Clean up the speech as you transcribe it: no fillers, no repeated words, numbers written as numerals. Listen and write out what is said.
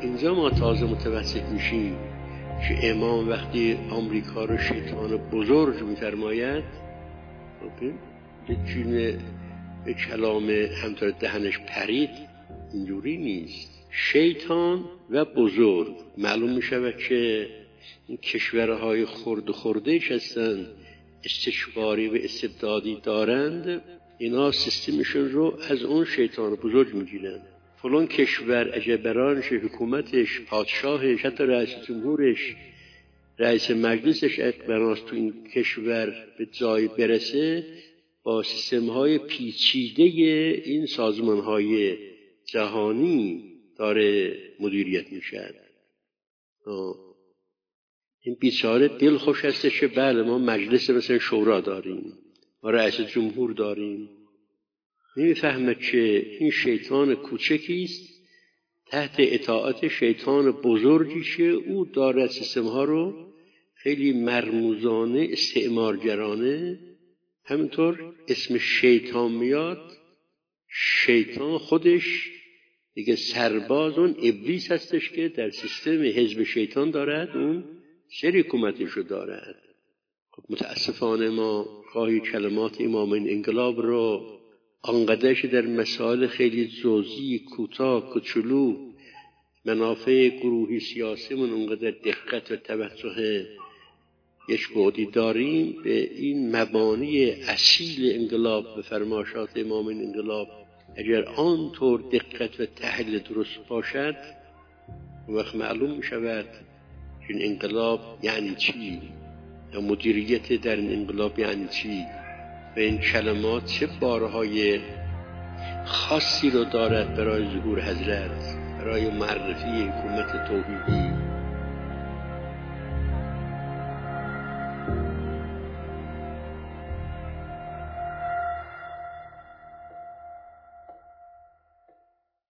اینجا ما تازه متوسط میشیم که امام وقتی آمریکا رو شیطان بزرگ می‌فرماید، یه چیز به کلام همطور دهنش پرید، اینجوری نیست. شیطان و بزرگ معلوم می‌شود که این کشورهای خوردهش هستند، استکباری و استبدادی دارند، اینا سیستمشون رو از اون شیطان بزرگ میگیرند. فلان کشور اگه برانش، حکومتش، پادشاهش، حتی رئیس جمهورش، رئیس مجلسش اقبراست تو این کشور به جای برسه، با سیستم‌های پیچیده این سازمان‌های جهانی داره مدیریت میشه. این بیچاره دل خوش هستش که بله ما مجلس مثلا شورا داریم، ما رئیس جمهور داریم، نمیفهمه که این شیطان کوچکیست تحت اطاعت شیطان بزرگیشه. او داره سیستم‌ها رو خیلی مرموزانه، استعمارگرانه، همینطور اسم شیطان میاد، شیطان خودش دیگه سرباز اون ابلیس هستش که در سیستم حزب شیطان دارد، اون سری حکومتش رو دارد. خب متاسفانه ما گاهی کلمات امامین انقلاب رو آنقدرش در مسائل خیلی جزئی، کوتاه، کوچولو، منافع گروهی سیاسیمون اونقدر دقت و توجه یک بعدی داریم، به این مبانی اصیل انقلاب به فرمایشات امامین انقلاب اگر آنطور دقت و تحلیل درست باشد، وقت معلوم می شود که این انقلاب یعنی چی، یا مدیریت در این انقلاب یعنی چی، و این کلمات چه بارهای خاصی رو دارد برای ظهور حضرت، برای معرفی حکومت توحیدی.